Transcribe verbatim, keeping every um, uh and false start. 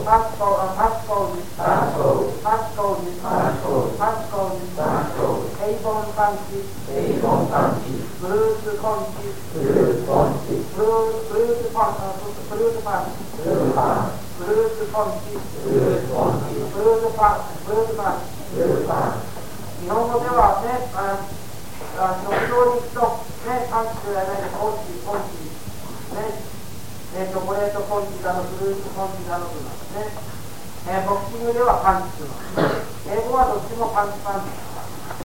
パスコーパスコージパスコーパスコージパスコーパスコージパスコーエイボンパンチエイボンパンチブルースコンチブルースコンチブルーブルースパンブルースパンブルーパンブルースコンチブルースコンチブルースパンブルースパンブルーパン日本語ではね、ああ食堂に行くと、ね、パンチとやらないでコンチ、コンチ、ね、えー、チョコレートコンチだの、フルーツコンチだのとかね、えー、ボクシングではパンチというの、英語はどっちもパンチパンチ。